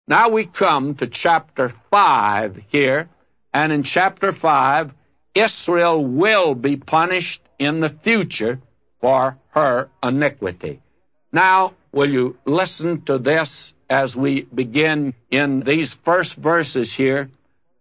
Now we come to chapter 5 here, and in chapter 5, Israel will be punished in the future for her iniquity. Now, will you listen to this as we begin in these first verses here?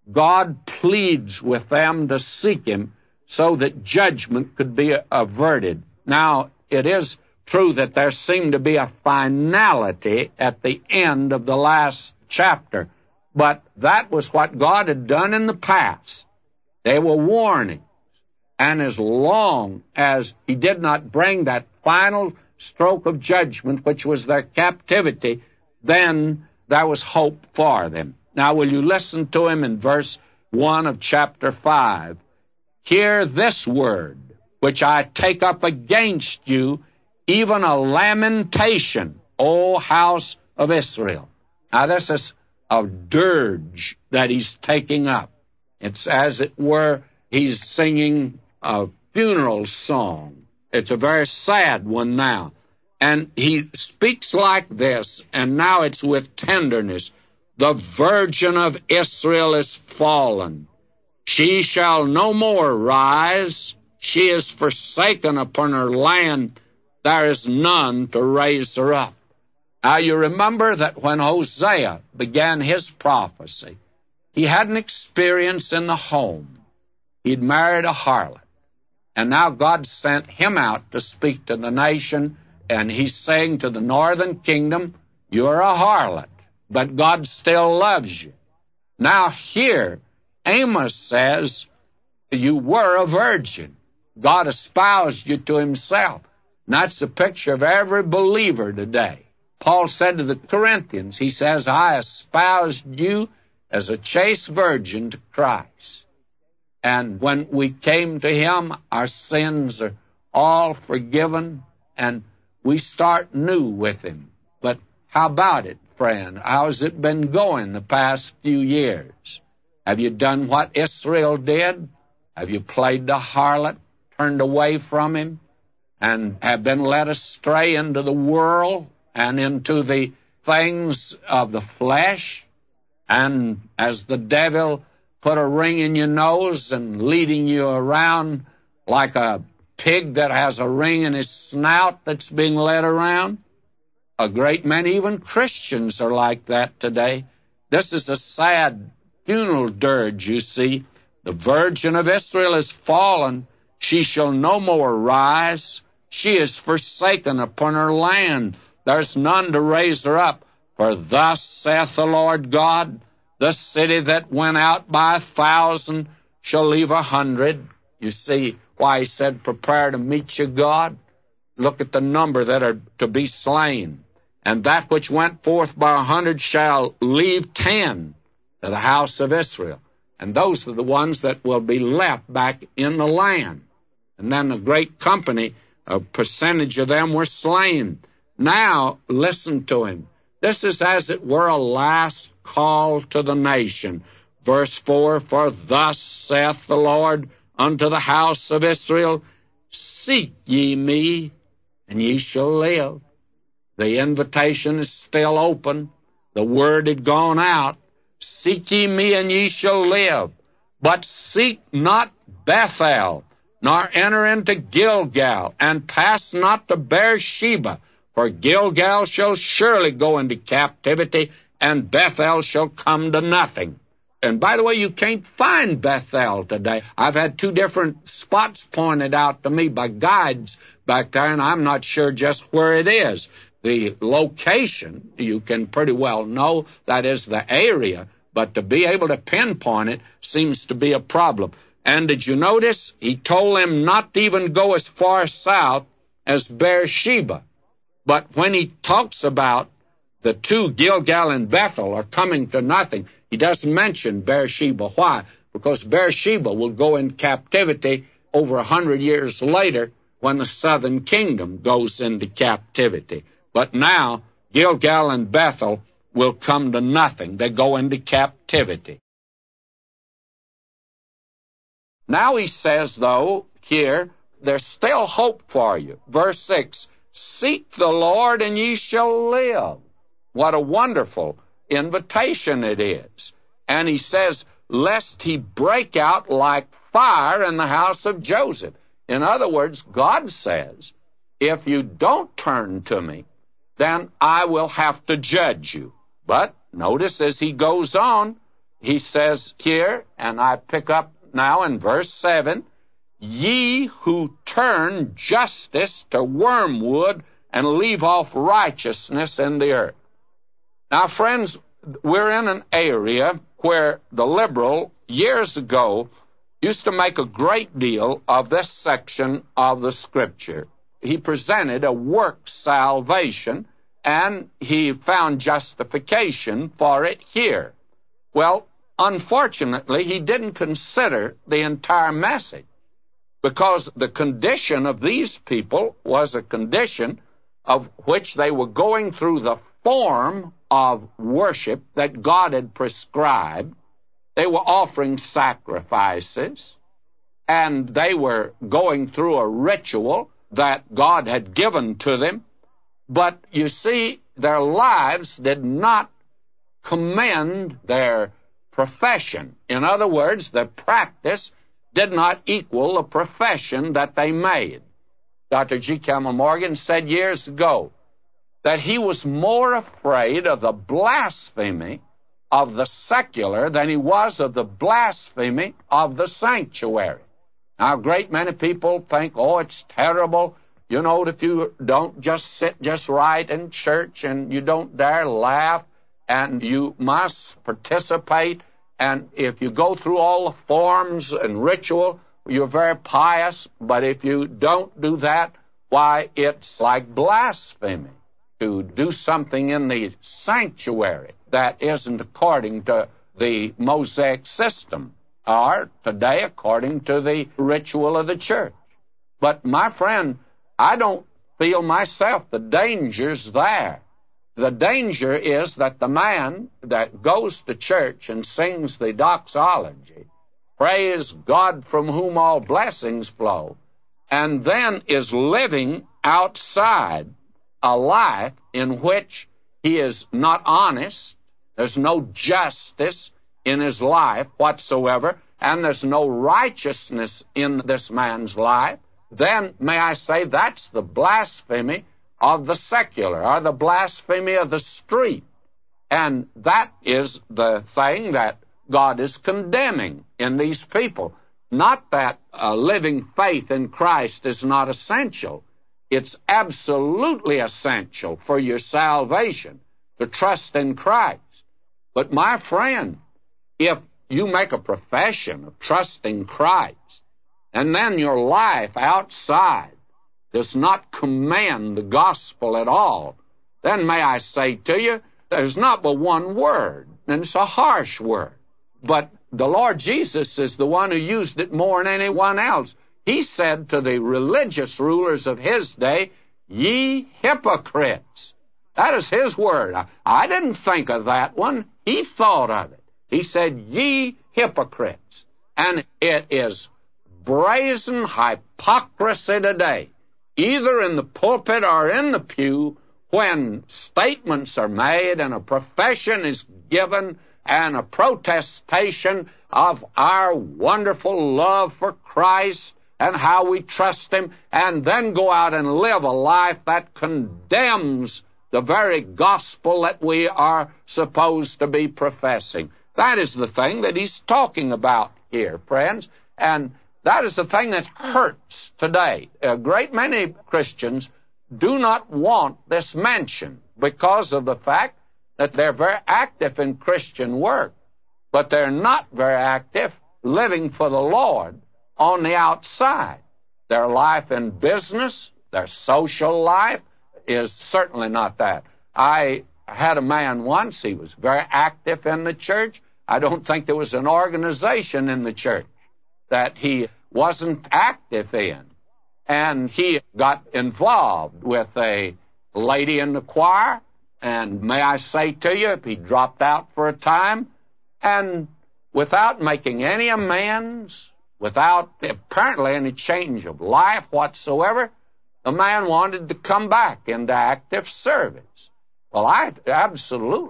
God pleads with them to seek Him so that judgment could be averted. Now, it is true that there seemed to be a finality at the end of the last chapter, but that was what God had done in the past. They were warnings, and as long as He did not bring that final stroke of judgment, which was their captivity, then there was hope for them. Now, will you listen to Him in verse 1 of chapter 5? Hear this word, which I take up against you, even a lamentation, O house of Israel. Now, this is a dirge that He's taking up. It's as it were, He's singing a funeral song. It's a very sad one now. And He speaks like this, and now it's with tenderness. The virgin of Israel is fallen. She shall no more rise. She is forsaken upon her land. There is none to raise her up. Now you remember that when Hosea began his prophecy, he had an experience in the home. He'd married a harlot. And now God sent him out to speak to the nation, and he's saying to the northern kingdom, you're a harlot, but God still loves you. Now here, Amos says, you were a virgin. God espoused you to Himself. And that's the picture of every believer today. Paul said to the Corinthians, he says, I espoused you as a chaste virgin to Christ. And when we came to Him, our sins are all forgiven, and we start new with Him. But how about it, friend? How's it been going the past few years? Have you done what Israel did? Have you played the harlot, turned away from Him, and have been led astray into the world and into the things of the flesh? And as the devil put a ring in your nose and leading you around like a pig that has a ring in his snout that's being led around? A great many, even Christians, are like that today. This is a sad funeral dirge, you see. The virgin of Israel is fallen. She shall no more rise. She is forsaken upon her land. There's none to raise her up. For thus saith the Lord God, the city that went out by 1,000 shall leave 100. You see why He said, prepare to meet your God? Look at the number that are to be slain. And that which went forth by 100 shall leave 10 to the house of Israel. And those are the ones that will be left back in the land. And then a great company, a percentage of them were slain. Now, listen to Him. This is as it were a last call to the nation. Verse 4, for thus saith the Lord unto the house of Israel, seek ye me, and ye shall live. The invitation is still open. The word had gone out. Seek ye me, and ye shall live. But seek not Bethel, nor enter into Gilgal, and pass not to Beersheba. For Gilgal shall surely go into captivity, and Bethel shall come to nothing. And by the way, you can't find Bethel today. I've had 2 different spots pointed out to me by guides back there, and I'm not sure just where it is. The location, you can pretty well know, that is the area, but to be able to pinpoint it seems to be a problem. And did you notice? He told them not to even go as far south as Beersheba. But when he talks about the 2, Gilgal and Bethel, are coming to nothing, he doesn't mention Beersheba. Why? Because Beersheba will go in captivity over 100 years later when the southern kingdom goes into captivity. But now, Gilgal and Bethel will come to nothing. They go into captivity. Now he says, though, here, there's still hope for you. Verse 6, seek the Lord and ye shall live. What a wonderful invitation it is. And he says, lest he break out like fire in the house of Joseph. In other words, God says, if you don't turn to me, then I will have to judge you. But notice as he goes on, he says here, and I pick up now in verse 7, ye who turn justice to wormwood and leave off righteousness in the earth. Now, friends, we're in an area where the liberal, years ago, used to make a great deal of this section of the Scripture. He presented a work salvation, and he found justification for it here. Well, unfortunately, he didn't consider the entire message, because the condition of these people was a condition of which they were going through the form of worship that God had prescribed. They were offering sacrifices, and they were going through a ritual that God had given to them. But you see, their lives did not commend their profession. In other words, their practice did not equal the profession that they made. Dr. G. Campbell Morgan said years ago that he was more afraid of the blasphemy of the secular than he was of the blasphemy of the sanctuary. Now, a great many people think, oh, it's terrible, you know, if you don't just sit just right in church and you don't dare laugh and you must participate, and if you go through all the forms and ritual, you're very pious, but if you don't do that, why, it's like blasphemy to do something in the sanctuary that isn't according to the Mosaic system, or today according to the ritual of the church. But my friend, I don't feel myself the danger's there. The danger is that the man that goes to church and sings the doxology, praise God from whom all blessings flow, and then is living outside a life in which he is not honest, there's no justice in his life whatsoever, and there's no righteousness in this man's life, then may I say that's the blasphemy of the secular, or the blasphemy of the street. And that is the thing that God is condemning in these people. Not that living faith in Christ is not essential. It's absolutely essential for your salvation to trust in Christ. But my friend, if you make a profession of trusting Christ, and then your life outside does not command the gospel at all, then may I say to you, there's not but one word, and it's a harsh word. But the Lord Jesus is the one who used it more than anyone else. He said to the religious rulers of his day, ye hypocrites. That is his word. I didn't think of that one. He thought of it. He said, ye hypocrites. And it is brazen hypocrisy today, either in the pulpit or in the pew, when statements are made and a profession is given and a protestation of our wonderful love for Christ and how we trust Him, and then go out and live a life that condemns the very gospel that we are supposed to be professing. That is the thing that he's talking about here, friends, and that is the thing that hurts today. A great many Christians do not want this mentioned because of the fact that they're very active in Christian work, but they're not very active living for the Lord on the outside. Their life in business, their social life is certainly not that. I had a man once, he was very active in the church. I don't think there was an organization in the church that he wasn't active in. And he got involved with a lady in the choir, and may I say to you, he dropped out for a time, and without making any amends, without apparently any change of life whatsoever, the man wanted to come back into active service. Well, I absolutely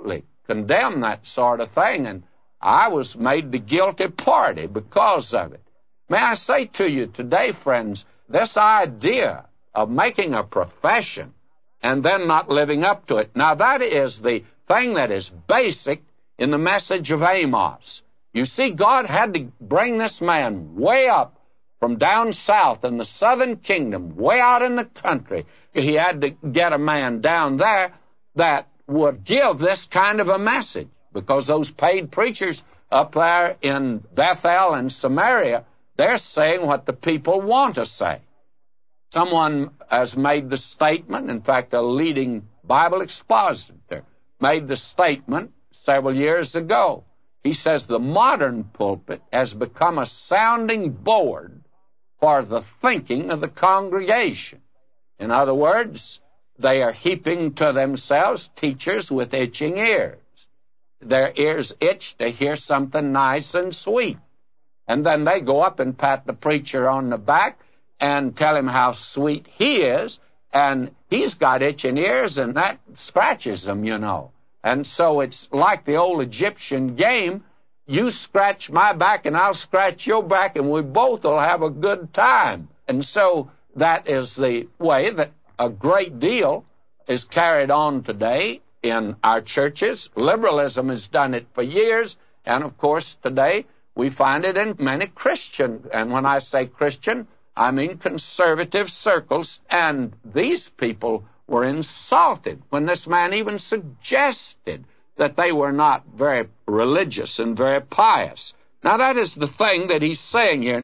condemn that sort of thing, and I was made the guilty party because of it. May I say to you today, friends, this idea of making a profession and then not living up to it, now that is the thing that is basic in the message of Amos. You see, God had to bring this man way up from down south in the southern kingdom, way out in the country. He had to get a man down there that would give this kind of a message, because those paid preachers up there in Bethel and Samaria, they're saying what the people want to say. Someone has made the statement, in fact, a leading Bible expositor made the statement several years ago. He says the modern pulpit has become a sounding board for the thinking of the congregation. In other words, they are heaping to themselves teachers with itching ears. Their ears itch to hear something nice and sweet. And then they go up and pat the preacher on the back and tell him how sweet he is, and he's got itching ears, and that scratches him, you know. And so it's like the old Egyptian game. You scratch my back and I'll scratch your back, and we both will have a good time. And so that is the way that a great deal is carried on today in our churches. Liberalism has done it for years, and of course today we find it in many Christian, and when I say Christian, I mean conservative circles, and these people were insulted when this man even suggested that they were not very religious and very pious. Now that is the thing that he's saying here.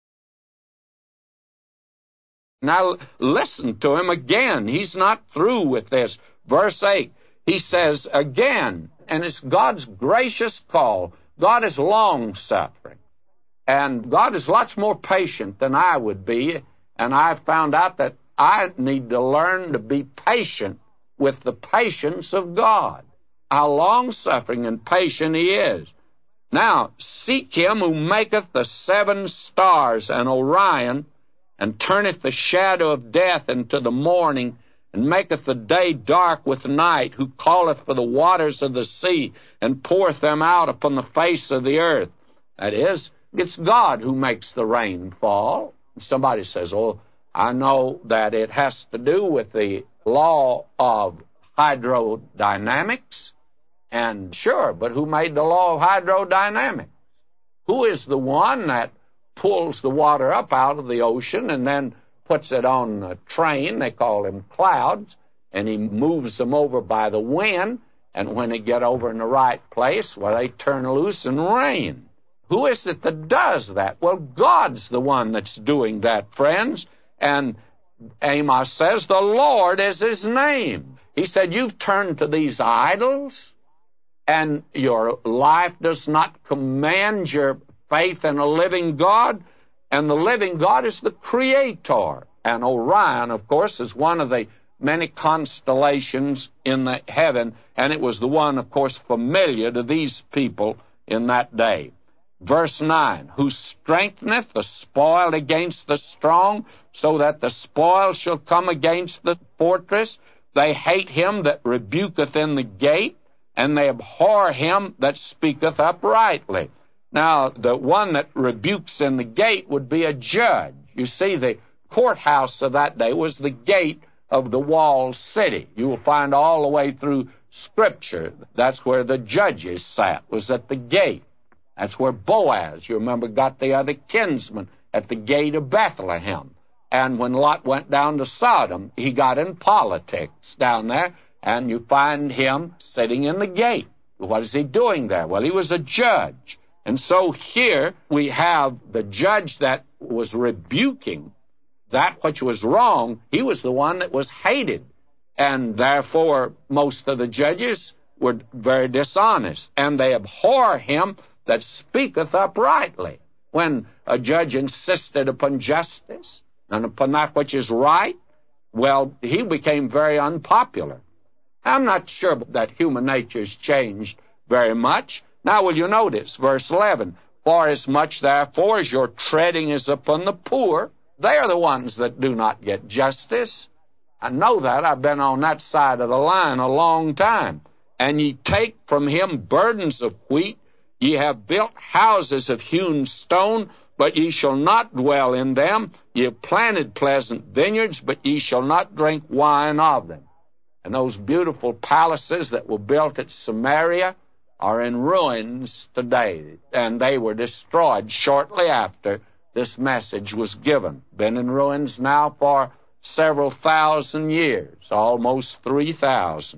Now listen to him again. He's not through with this. Verse 8, he says again, and it's God's gracious call. God is long-suffering, and God is lots more patient than I would be, and I've found out that I need to learn to be patient with the patience of God. How long-suffering and patient he is. Now, seek him who maketh the 7 stars and Orion, and turneth the shadow of death into the morning, and maketh the day dark with night, who calleth for the waters of the sea, and poureth them out upon the face of the earth. That is, it's God who makes the rain fall. Somebody says, oh, I know that it has to do with the law of hydrodynamics. And sure, but who made the law of hydrodynamics? Who is the one that pulls the water up out of the ocean and then puts it on a train? They call him clouds, and he moves them over by the wind, and when they get over in the right place, well, they turn loose and rain. Who is it that does that? Well, God's the one that's doing that, friends. And Amos says, the Lord is his name. He said, you've turned to these idols, and your life does not command your faith in a living God, and the living God is the Creator. And Orion, of course, is one of the many constellations in the heaven, and it was the one, of course, familiar to these people in that day. Verse 9, who strengtheneth the spoiled against the strong, so that the spoil shall come against the fortress. They hate him that rebuketh in the gate, and they abhor him that speaketh uprightly. Now, the one that rebukes in the gate would be a judge. You see, the courthouse of that day was the gate of the walled city. You will find all the way through Scripture, that's where the judges sat, was at the gate. That's where Boaz, you remember, got the other kinsman at the gate of Bethlehem. And when Lot went down to Sodom, he got in politics down there, and you find him sitting in the gate. What is he doing there? Well, he was a judge. And so here we have the judge that was rebuking that which was wrong. He was the one that was hated. And therefore, most of the judges were very dishonest. And they abhor him that speaketh uprightly. When a judge insisted upon justice and upon that which is right, well, he became very unpopular. I'm not sure that human nature's changed very much. Now, will you notice, verse 11, for as much, therefore, as your treading is upon the poor, they are the ones that do not get justice. I know that. I've been on that side of the line a long time. and ye take from him burdens of wheat. Ye have built houses of hewn stone, but ye shall not dwell in them. Ye have planted pleasant vineyards, but ye shall not drink wine of them. And those beautiful palaces that were built at Samaria are in ruins today, and they were destroyed shortly after this message was given. Been in ruins now for several thousand years, almost 3,000.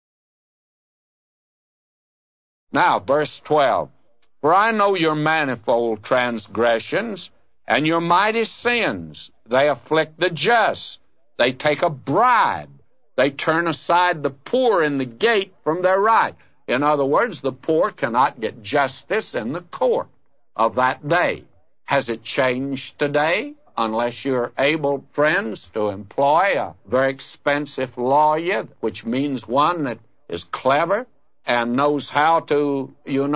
Now, verse 12. For I know your manifold transgressions and your mighty sins. They afflict the just. They take a bribe. They turn aside the poor in the gate from their right. In other words, the poor cannot get justice in the court of that day. Has it changed today? Unless you're able, friends, to employ a very expensive lawyer, which means one that is clever and knows how to,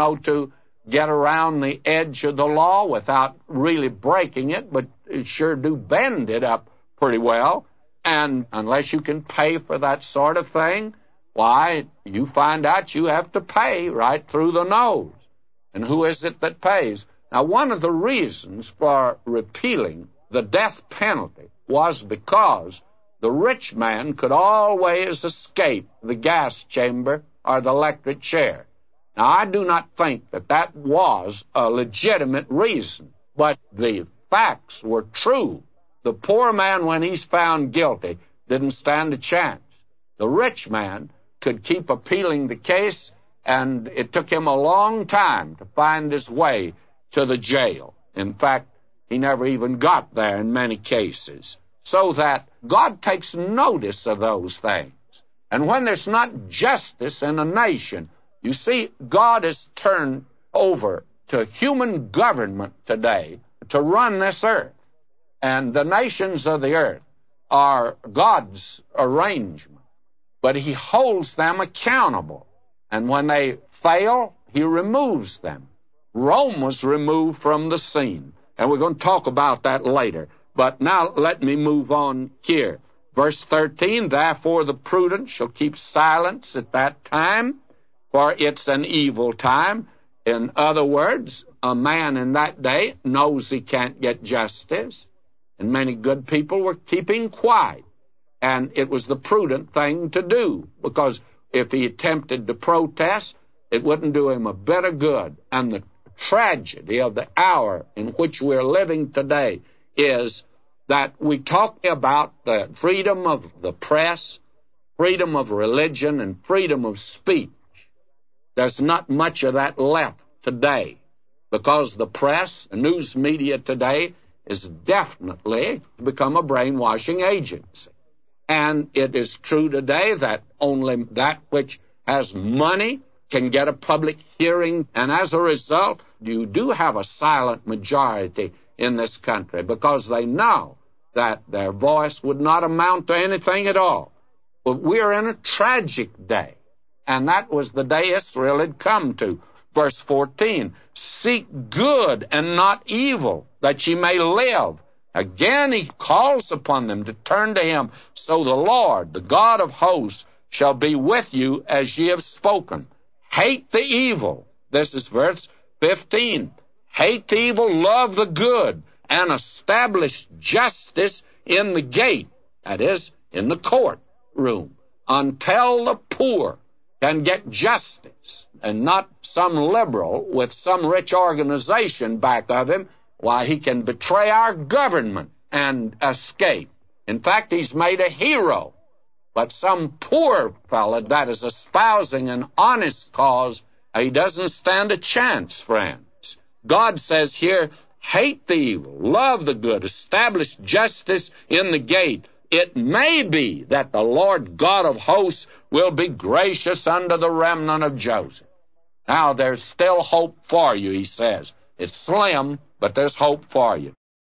to get around the edge of the law without really breaking it, but sure do bend it up pretty well. And unless you can pay for that sort of thing, why, you find out you have to pay right through the nose. And who is it that pays? Now, one of the reasons for repealing the death penalty was because the rich man could always escape the gas chamber or the electric chair. Now, I do not think that that was a legitimate reason, but the facts were true. The poor man, when he's found guilty, didn't stand a chance. The rich man could keep appealing the case, and it took him a long time to find his way to the jail. In fact, he never even got there in many cases. So that God takes notice of those things. And when there's not justice in a nation, you see, God has turned over to human government today to run this earth. And the nations of the earth are God's arrangement. But he holds them accountable. And when they fail, he removes them. Rome was removed from the scene. And we're going to talk about that later. But now let me move on here. Verse 13, therefore the prudent shall keep silence at that time, for it's an evil time. In other words, a man in that day knows he can't get justice, and many good people were keeping quiet. And it was the prudent thing to do, because if he attempted to protest, it wouldn't do him a bit of good. And the tragedy of the hour in which we're living today is that we talk about the freedom of the press, freedom of religion, and freedom of speech. There's not much of that left today, because the press, the news media today, is definitely become a brainwashing agency. And it is true today that only that which has money can get a public hearing, and as a result, you do have a silent majority in this country because they know that their voice would not amount to anything at all. But we are in a tragic day, and that was the day Israel had come to. Verse 14, seek good and not evil, that ye may live. Again he calls upon them to turn to him. So the Lord, the God of hosts, shall be with you as ye have spoken. Hate the evil. This is verse 15. Hate the evil, love the good, and establish justice in the gate, that is, in the courtroom, until the poor can get justice, and not some liberal with some rich organization back of him. Why, he can betray our government and escape. In fact, he's made a hero. But some poor fellow that is espousing an honest cause, he doesn't stand a chance, friends. God says here, hate the evil, love the good, establish justice in the gate. It may be that the Lord God of hosts will be gracious unto the remnant of Joseph. Now, there's still hope for you, he says. It's slim, but there's hope for you.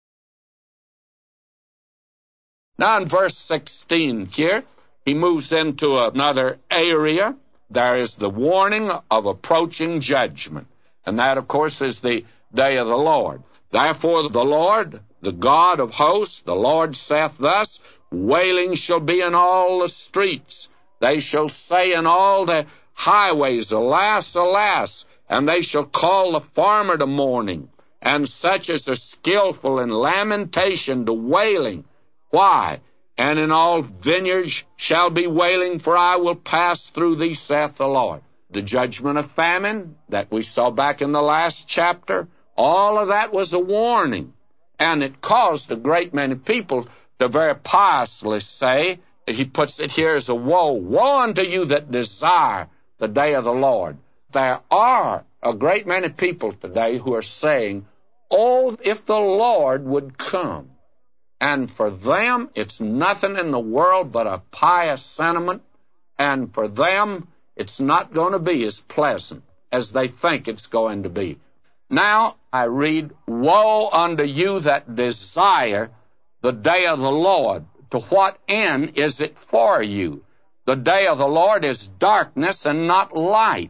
Now, in verse 16 here, he moves into another area. There is the warning of approaching judgment. And that, of course, is the day of the Lord. Therefore, the Lord, the God of hosts, the Lord saith thus, wailing shall be in all the streets. They shall say in all the highways, alas, alas, and they shall call the farmer to mourning, and such as are skillful in lamentation to wailing. Why? And in all vineyards shall be wailing, for I will pass through thee, saith the Lord. The judgment of famine that we saw back in the last chapter, all of that was a warning. And it caused a great many people to very piously say, he puts it here as a woe. Woe unto you that desire the day of the Lord. There are a great many people today who are saying, oh, if the Lord would come. And for them, it's nothing in the world but a pious sentiment. And for them, it's not going to be as pleasant as they think it's going to be. Now I read, woe unto you that desire the day of the Lord. To what end is it for you? The day of the Lord is darkness and not light.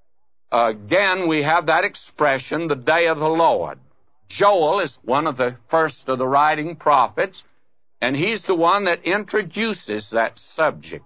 Again, we have that expression, the day of the Lord. Joel is one of the first of the writing prophets, and he's the one that introduces that subject.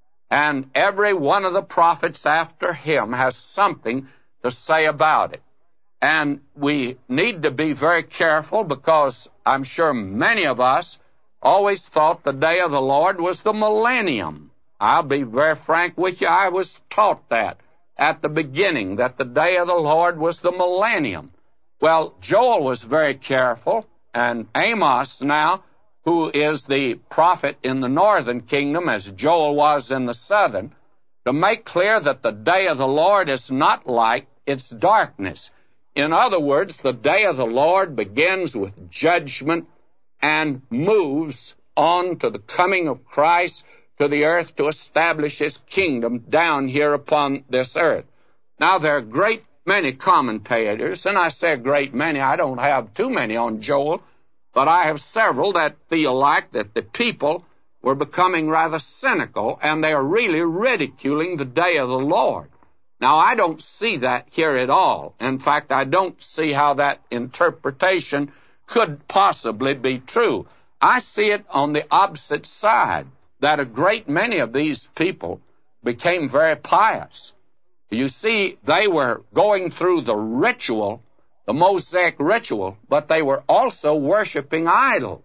And every one of the prophets after him has something to say about it. And we need to be very careful, because I'm sure many of us always thought the day of the Lord was the millennium. I'll be very frank with you, I was taught that at the beginning, that the day of the Lord was the millennium. Well, Joel was very careful, and Amos now, who is the prophet in the northern kingdom, as Joel was in the southern, to make clear that the day of the Lord is not light, it's darkness. In other words, the day of the Lord begins with judgment and moves on to the coming of Christ to the earth to establish his kingdom down here upon this earth. Now, there are a great many commentators, and I say a great many, I don't have too many on Joel, but I have several that feel like that the people were becoming rather cynical, and they are really ridiculing the day of the Lord. Now, I don't see that here at all. In fact, I don't see how that interpretation could possibly be true. I see it on the opposite side, that a great many of these people became very pious. You see, they were going through the ritual, the Mosaic ritual, but they were also worshiping idols.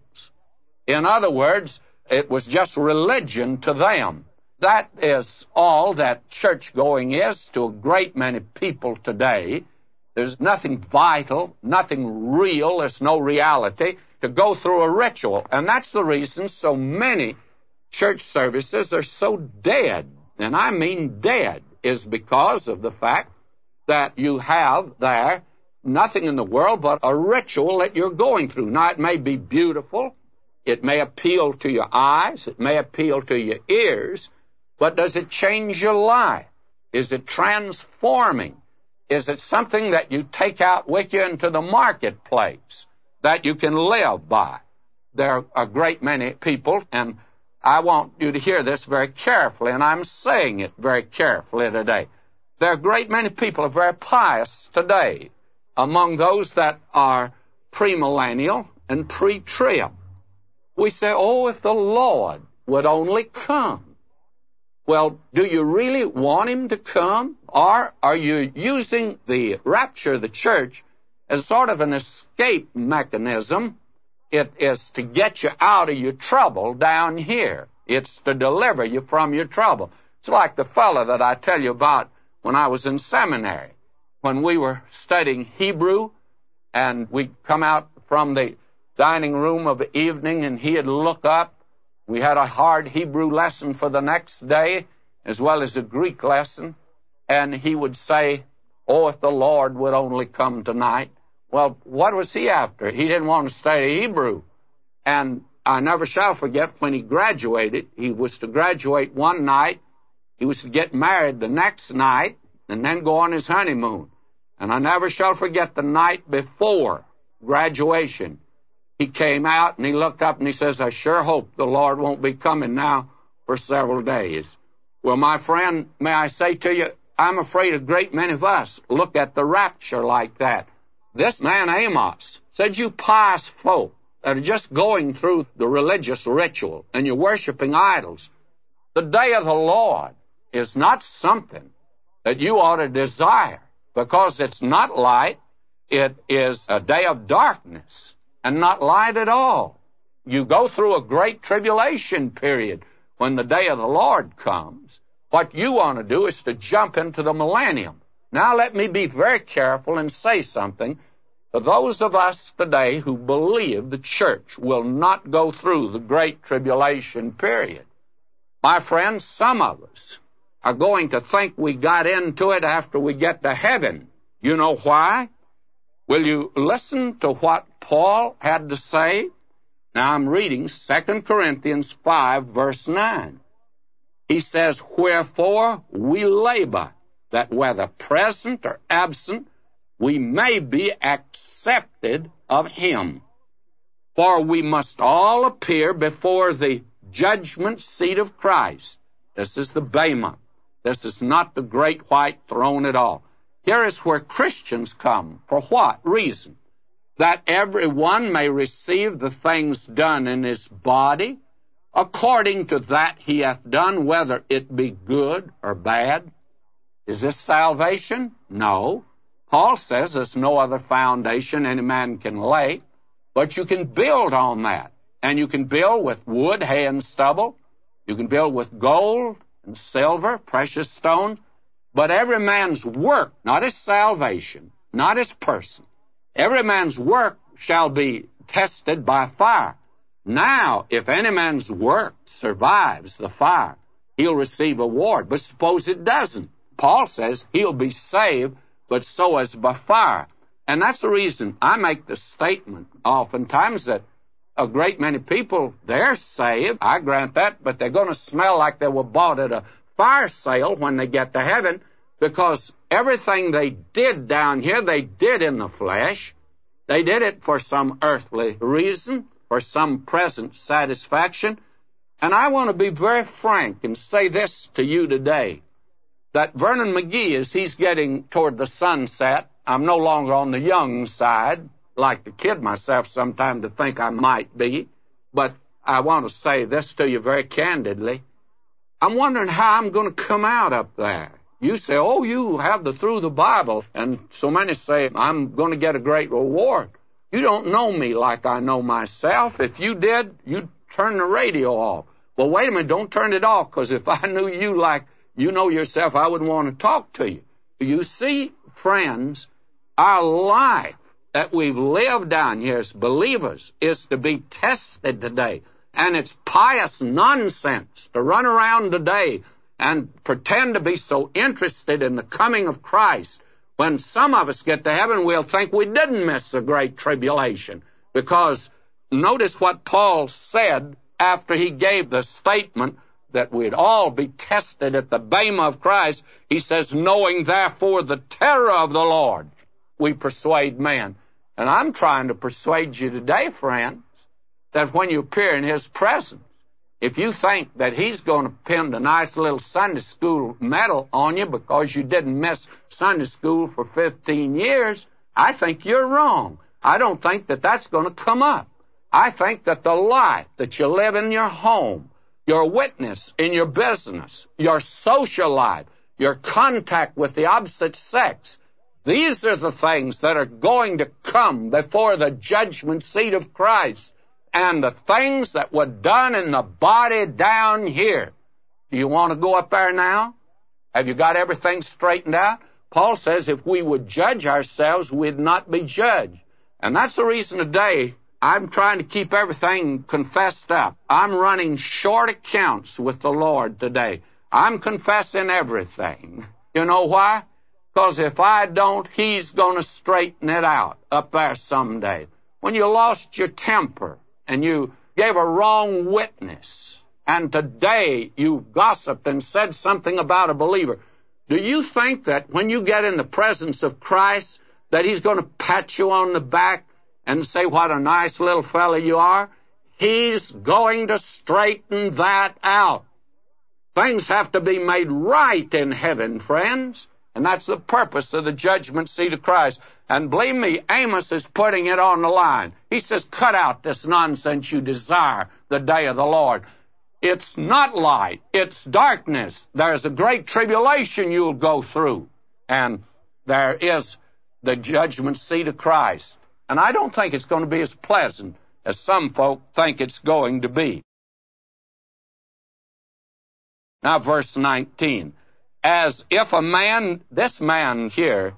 In other words, it was just religion to them. That is all that church-going is to a great many people today. There's nothing vital, nothing real, there's no reality to go through a ritual. And that's the reason so many church services are so dead, and I mean dead, is because of the fact that you have there nothing in the world but a ritual that you're going through. Now, it may be beautiful, it may appeal to your eyes, it may appeal to your ears, but does it change your life? Is it transforming? Is it something that you take out with you into the marketplace that you can live by? There are a great many people, and I want you to hear this very carefully, and I'm saying it very carefully today. There are a great many people who are very pious today among those that are premillennial and pre-trib. We say, oh, if the Lord would only come. Well, do you really want him to come? Or are you using the rapture of the church as sort of an escape mechanism? It is to get you out of your trouble down here. It's to deliver you from your trouble. It's like the fellow that I tell you about when I was in seminary. When we were studying Hebrew, and we'd come out from the dining room of the evening, and he'd look up. We had a hard Hebrew lesson for the next day, as well as a Greek lesson, and he would say, oh, if the Lord would only come tonight. Well, what was he after? He didn't want to study Hebrew. And I never shall forget when he graduated. He was to graduate one night. He was to get married the next night and then go on his honeymoon. And I never shall forget the night before graduation. He came out and he looked up and he says, I sure hope the Lord won't be coming now for several days. Well, my friend, may I say to you, I'm afraid a great many of us look at the rapture like that. This man Amos said, you pious folk that are just going through the religious ritual and you're worshiping idols, the day of the Lord is not something that you ought to desire, because it's not light. It is a day of darkness and not light at all. You go through a great tribulation period when the day of the Lord comes. What you want to do is to jump into the millennium. Now let me be very careful and say something for those of us today who believe the church will not go through the great tribulation period. My friends, some of us are going to think we got into it after we get to heaven. You know why? Will you listen to what Paul had to say? Now I'm reading 2 Corinthians 5, verse 9. He says, "Wherefore we labor, that whether present or absent, we may be accepted of him. For we must all appear before the judgment seat of Christ." This is the Bema. This is not the great white throne at all. Here is where Christians come. For what reason? That every one may receive the things done in his body, according to that he hath done, whether it be good or bad. Is this salvation? No. Paul says there's no other foundation any man can lay, but you can build on that. And you can build with wood, hay, and stubble. You can build with gold and silver, precious stones. But every man's work, not his salvation, not his person, every man's work shall be tested by fire. Now, if any man's work survives the fire, he'll receive a reward. But suppose it doesn't. Paul says he'll be saved, but so as by fire. And that's the reason I make the statement oftentimes that a great many people, they're saved, I grant that, but they're going to smell like they were bought at a fire sale when they get to heaven, because everything they did down here, they did in the flesh. They did it for some earthly reason, for some present satisfaction. And I want to be very frank and say this to you today, that Vernon McGee, as he's getting toward the sunset, I'm no longer on the young side, like to kid myself sometimes to think I might be, but I want to say this to you very candidly. I'm wondering how I'm going to come out up there. You say, oh, you have through the Bible, and so many say, I'm going to get a great reward. You don't know me like I know myself. If you did, you'd turn the radio off. Well, wait a minute, don't turn it off, because if I knew you like you know yourself, I wouldn't want to talk to you. You see, friends, our life that we've lived down here as believers is to be tested today. And it's pious nonsense to run around today and pretend to be so interested in the coming of Christ. When some of us get to heaven, we'll think we didn't miss the great tribulation. Because notice what Paul said after he gave the statement that we'd all be tested at the Bema of Christ. He says, knowing therefore the terror of the Lord, we persuade men. And I'm trying to persuade you today, friends, that when you appear in his presence, if you think that he's going to pin a nice little Sunday school medal on you because you didn't miss Sunday school for 15 years, I think you're wrong. I don't think that that's going to come up. I think that the life that you live in your home, your witness in your business, your social life, your contact with the opposite sex, these are the things that are going to come before the judgment seat of Christ. And the things that were done in the body down here. Do you want to go up there now? Have you got everything straightened out? Paul says if we would judge ourselves, we'd not be judged. And that's the reason today I'm trying to keep everything confessed up. I'm running short accounts with the Lord today. I'm confessing everything. You know why? Because if I don't, he's going to straighten it out up there someday. When you lost your temper and you gave a wrong witness, and today you gossiped and said something about a believer, do you think that when you get in the presence of Christ that he's going to pat you on the back and say what a nice little fellow you are? He's going to straighten that out. Things have to be made right in heaven, friends. And that's the purpose of the judgment seat of Christ. And believe me, Amos is putting it on the line. He says, cut out this nonsense you desire the day of the Lord. It's not light. It's darkness. There's a great tribulation you'll go through. And there is the judgment seat of Christ. And I don't think it's going to be as pleasant as some folk think it's going to be. Now, verse 19. As if a man, this man here,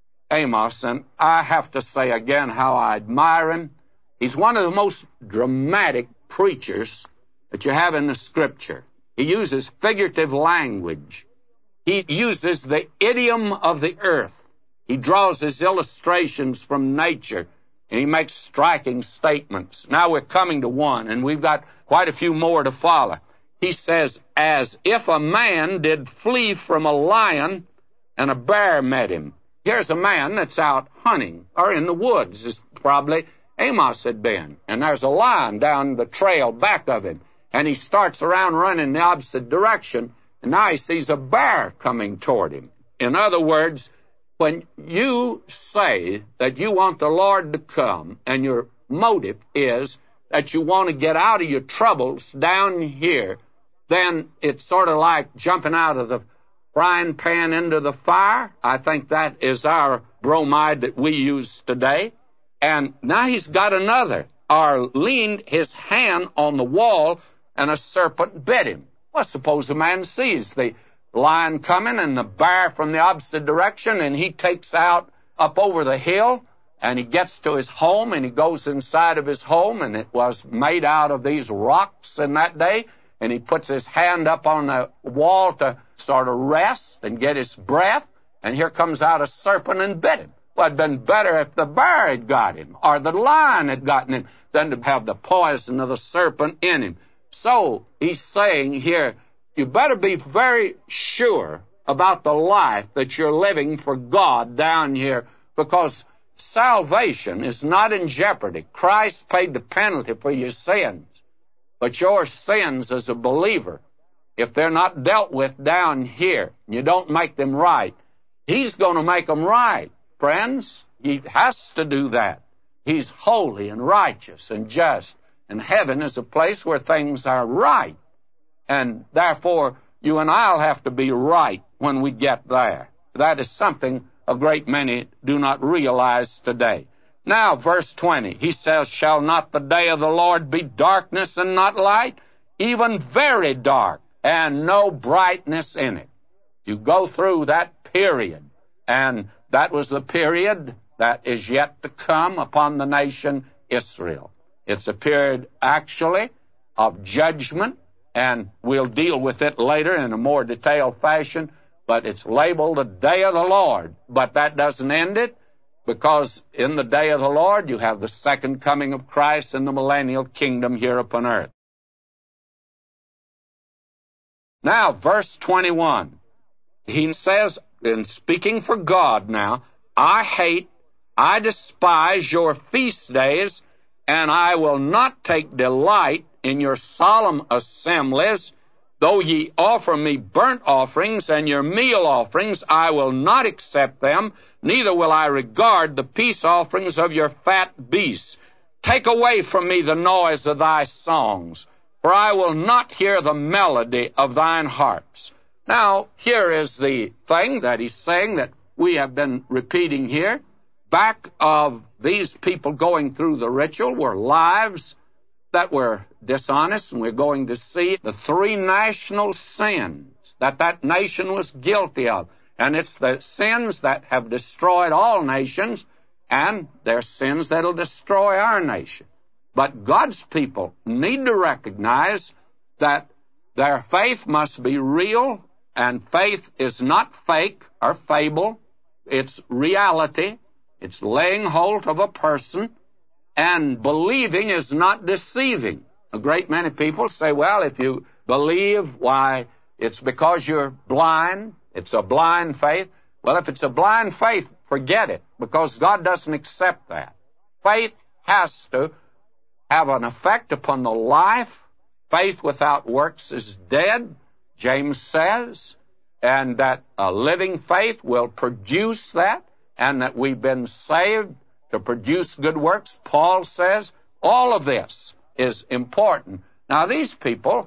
Amos, and I have to say again how I admire him. He's one of the most dramatic preachers that you have in the Scripture. He uses figurative language. He uses the idiom of the earth. He draws his illustrations from nature, and he makes striking statements. Now we're coming to one, and we've got quite a few more to follow. He says, as if a man did flee from a lion and a bear met him. Here's a man that's out hunting, or in the woods, as probably Amos had been. And there's a lion down the trail back of him. And he starts around running the opposite direction, and now he sees a bear coming toward him. In other words, when you say that you want the Lord to come, and your motive is that you want to get out of your troubles down here, then it's sort of like jumping out of the frying pan into the fire. I think that is our bromide that we use today. And now he's got another, or leaned his hand on the wall, and a serpent bit him. Well, suppose the man sees the lion coming and the bear from the opposite direction, and he takes out up over the hill, and he gets to his home, and he goes inside of his home, and it was made out of these rocks in that day, and he puts his hand up on the wall to sort of rest and get his breath, and here comes out a serpent and bit him. Well, it'd been better if the bear had got him, or the lion had gotten him, than to have the poison of the serpent in him. So, he's saying here, you better be very sure about the life that you're living for God down here, because salvation is not in jeopardy. Christ paid the penalty for your sins. But your sins as a believer, if they're not dealt with down here, you don't make them right, He's going to make them right, friends. He has to do that. He's holy and righteous and just. And heaven is a place where things are right. And therefore, you and I'll have to be right when we get there. That is something a great many do not realize today. Now, verse 20, he says, shall not the day of the Lord be darkness and not light, even very dark, and no brightness in it? You go through that period, and that was the period that is yet to come upon the nation Israel. It's a period, actually, of judgment, and we'll deal with it later in a more detailed fashion, but it's labeled the day of the Lord. But that doesn't end it, because in the day of the Lord, you have the second coming of Christ and the millennial kingdom here upon earth. Now, verse 21, he says, in speaking for God now, I despise your feast days, and I will not take delight in your solemn assemblies. Though ye offer me burnt offerings and your meal offerings, I will not accept them, neither will I regard the peace offerings of your fat beasts. Take away from me the noise of thy songs, for I will not hear the melody of thine harps. Now, here is the thing that he's saying that we have been repeating here. Back of these people going through the ritual were lives that were dishonest, and we're going to see the three national sins that nation was guilty of. And it's the sins that have destroyed all nations, and they're sins that'll destroy our nation. But God's people need to recognize that their faith must be real, and faith is not fake or fable. It's reality. It's laying hold of a person, and believing is not deceiving. A great many people say, well, if you believe, why, it's because you're blind. It's a blind faith. Well, if it's a blind faith, forget it, because God doesn't accept that. Faith has to have an effect upon the life. Faith without works is dead, James says, and that a living faith will produce that, and that we've been saved to produce good works, Paul says. All of this is important. Now, these people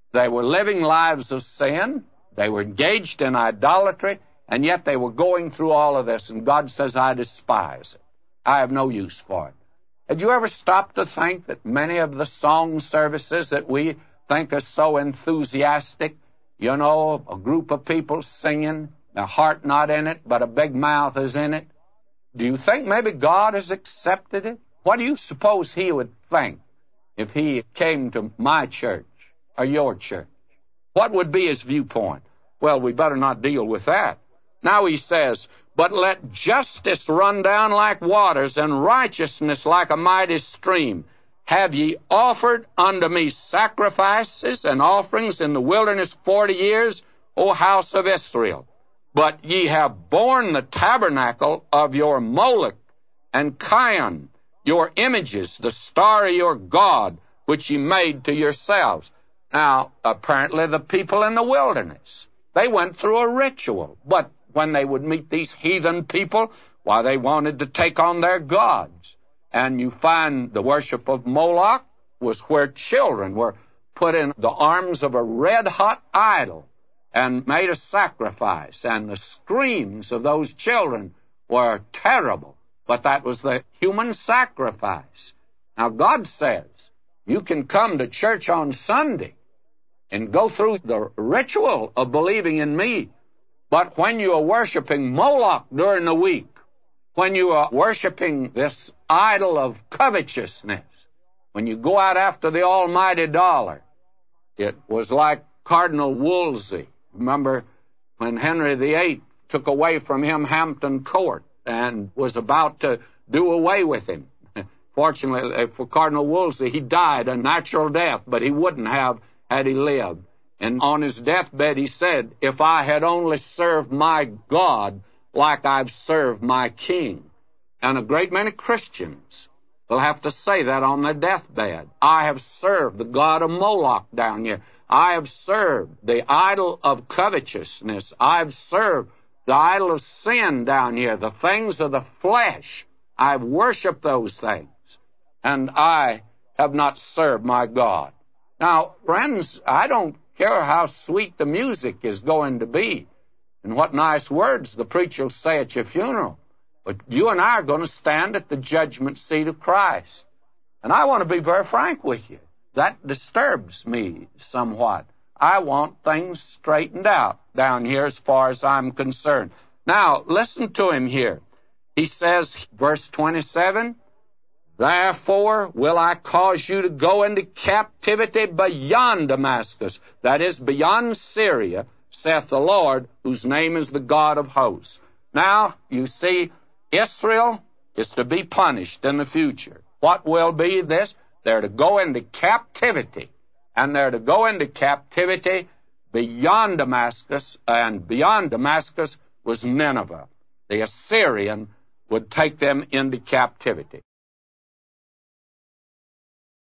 They were living lives of sin. They were engaged in idolatry, and yet they were going through all of this, and God says, I despise it. I have no use for it. Had you ever stopped to think that many of the song services that we think are so enthusiastic, you know, a group of people singing, their heart not in it, but a big mouth is in it, do you think maybe God has accepted it? What do you suppose He would think if He came to my church or your church? What would be His viewpoint? Well, we better not deal with that. Now He says, but let justice run down like waters, and righteousness like a mighty stream. Have ye offered unto me sacrifices and offerings in the wilderness 40 years, O house of Israel? But ye have borne the tabernacle of your Moloch and Chion, your images, the star of your God, which ye made to yourselves. Now, apparently the people in the wilderness, they went through a ritual, but when they would meet these heathen people, why, they wanted to take on their gods. And you find the worship of Moloch was where children were put in the arms of a red-hot idol and made a sacrifice, and the screams of those children were terrible, but that was the human sacrifice. Now, God says, you can come to church on Sunday and go through the ritual of believing in me, but when you are worshiping Moloch during the week, when you are worshiping this idol of covetousness, when you go out after the almighty dollar, it was like Cardinal Wolsey. Remember when Henry VIII took away from him Hampton Court and was about to do away with him. Fortunately for Cardinal Wolsey, he died a natural death, but he wouldn't have had he lived. And on his deathbed he said, if I had only served my God like I've served my king. And a great many Christians will have to say that on their deathbed. I have served the god of Moloch down here. I have served the idol of covetousness. I've served the idol of sin down here, the things of the flesh. I've worshiped those things, and I have not served my God. Now, friends, I don't care how sweet the music is going to be and what nice words the preacher will say at your funeral, but you and I are going to stand at the judgment seat of Christ. And I want to be very frank with you. That disturbs me somewhat. I want things straightened out down here as far as I'm concerned. Now, listen to him here. He says, verse 27, therefore will I cause you to go into captivity beyond Damascus, that is, beyond Syria, saith the Lord, whose name is the God of hosts. Now, you see, Israel is to be punished in the future. What will be this? They're to go into captivity, and they're to go into captivity beyond Damascus, and beyond Damascus was Nineveh. The Assyrian would take them into captivity.